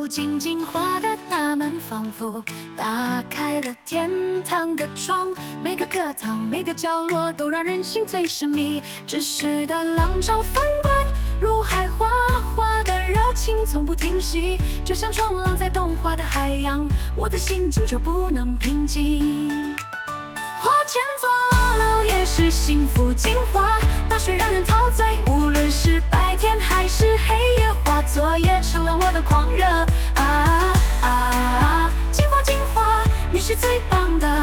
走进进化的大门，仿佛打开了天堂的窗。每个课堂，每个角落，都让人心醉神迷。知识的浪潮翻滚，如海哗哗的热情从不停息，就像冲浪在动画的海洋，我的心久久不能平静。花间坐牢也是幸福进化，大水让人陶醉，无论是白天还是黑夜，画作业成了我的狂热。进化进化，你是最棒的。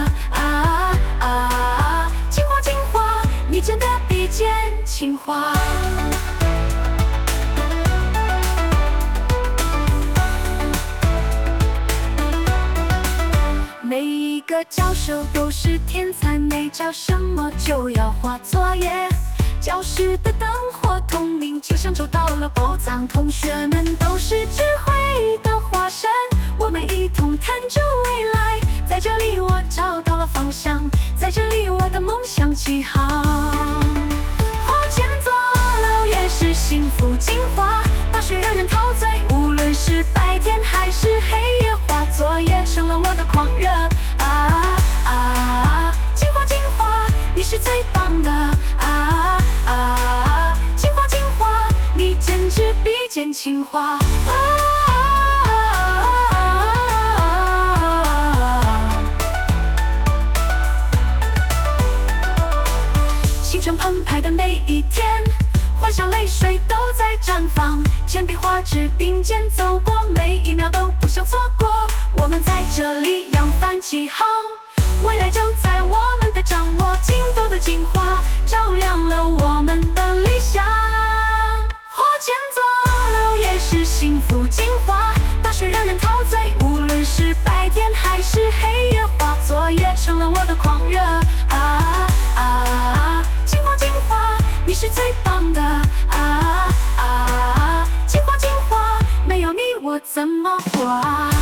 进化进化，你真的比剑情话。每一个教授都是天才，没教什么就要画作业。教室的灯火通明，就像找到了宝藏。同学们都是智慧的化身，我们一同探究未来。在这里我找到了方向，在这里我的梦想起航。花间坐牢也是幸福进化，大水让人陶醉，无论是白天还是黑夜，画作业成了我的狂热。进化进化，你是最棒的。进化进化，你简直比剑情话。青春澎湃的每一天，欢笑泪水都在绽放，铅笔画纸并肩走过，每一秒都不想错过。我们在这里扬帆起航，未来就在我们的掌握，进步的进化照亮了我们的理想。花间坐牢也是幸福进化，大水让人陶醉，无论是白天还是黑夜，画作业成了我的狂热。进化进化，你是最棒的。进化进化，没有你我怎么活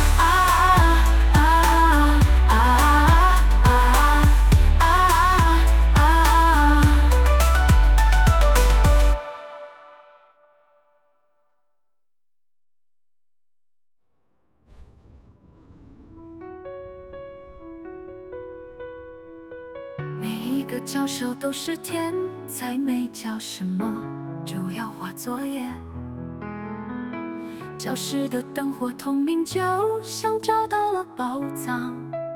每一个教授都是天才，没教什么就要画作业。教室的灯火通明，就像找到了宝藏。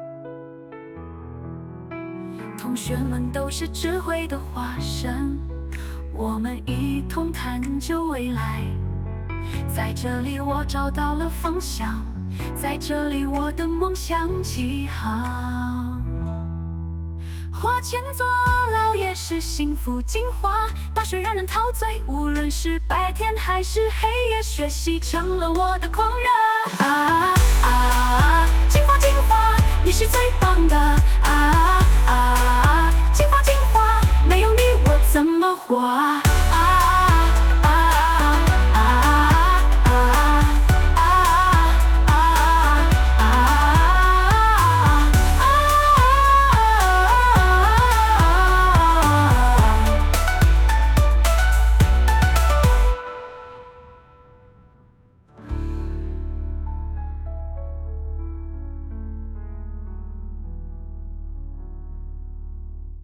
同学们都是智慧的化身，我们一同探究未来。在这里我找到了方向，在这里我的梦想起航。花间坐牢也是幸福进化，大水让人陶醉，无论是白天还是黑夜，学习成了我的狂热。进化进化，你是最棒的。